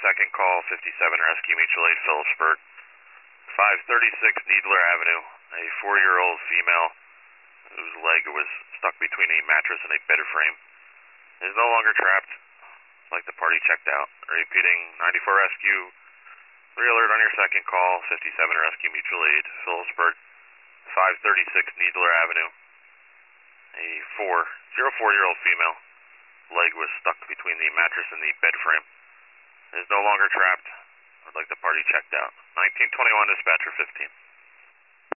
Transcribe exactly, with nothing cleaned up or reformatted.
second call, fifty-seven Rescue Mutual Aid, Phillipsburg. five thirty-six Needler Avenue, a four-year-old female whose leg was stuck between a mattress and a bed frame is no longer trapped. Like the party checked out. Repeating, ninety-four Rescue, re-alert on your second call, fifty-seven Rescue Mutual Aid, Phillipsburg. five thirty-six Needler Avenue, a four, zero four-year-old female leg was stuck between the mattress and the bed frame is no longer trapped. I'd like the party checked out. nineteen twenty-one, dispatcher fifteen.